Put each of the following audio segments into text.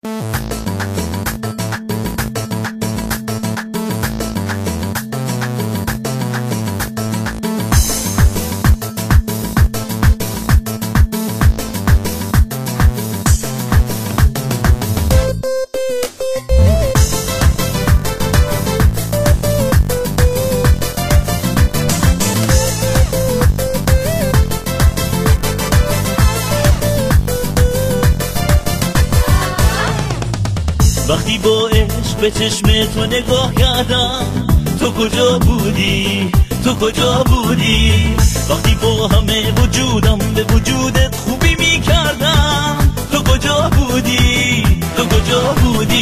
وقتی با عشق به چشم تو نگاه کردم، تو کجا بودی؟ تو کجا بودی؟ وقتی با همه وجودم به وجودت خوبی می کردم، تو کجا بودی؟ تو کجا بودی؟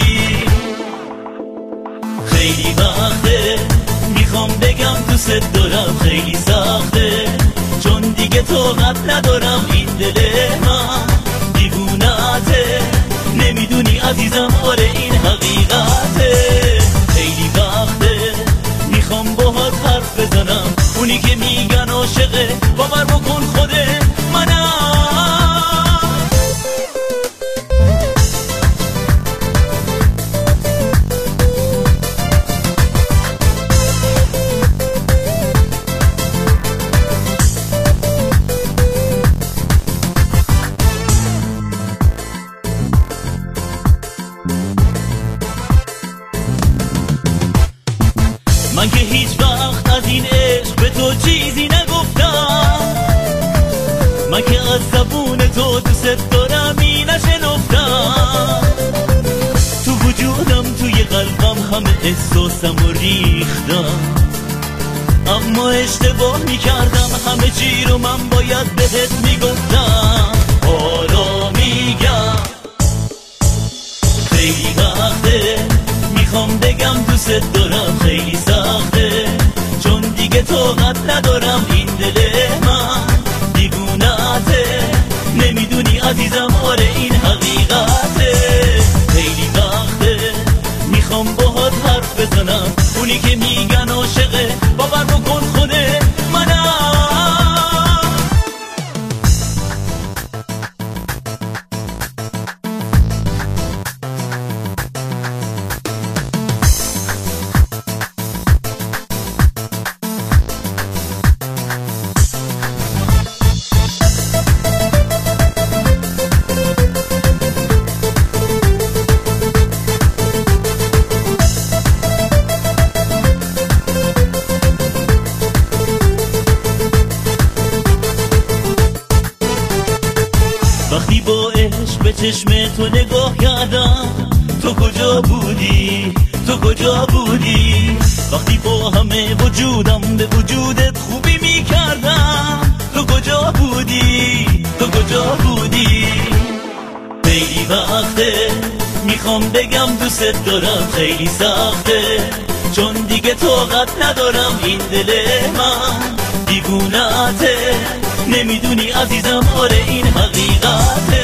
خیلی وقته میخوام بگم دوست دارم، خیلی سخته چون دیگه طاقت ندارم، این دل من دیوونته، نمیدونی عزیزم، آره این حقیقته. خیلی وقته میخوام باهات حرف بزنم، اونی که میگن عاشقه باور بکن خود منم. من که هیچ وقت از این عشق به تو چیزی نگفتم، من که از زبون تو دوست دارم این نشنفتم، تو وجودم توی قلبم همه احساسم رو ریختم، اما اشتباه میکردم، همه چی رو من باید بهت میگفتم. حالا میگم خیلی وقته میخوام بگم دوست دارم، خیلی سخته چون دیگه طاقت ندارم، این دل من دیوونته، نمیدونی عزیزم، آره این حقیقته. خیلی وقته میخوام باهات حرف بزنم، اونی که میگن عاشقه باور بکن خود منم. وقتی با عشق به چشم تو نگاه کردم، تو کجا بودی؟ تو کجا بودی؟ وقتی با همه وجودم به وجودت خوبی می کردم، تو کجا بودی؟ تو کجا بودی؟ خیلی وقته میخوام بگم دوست دارم، خیلی سخته چون دیگه طاقت ندارم، این دل من دیوونته، نمیدونی عزیزم، آره این حقیقته.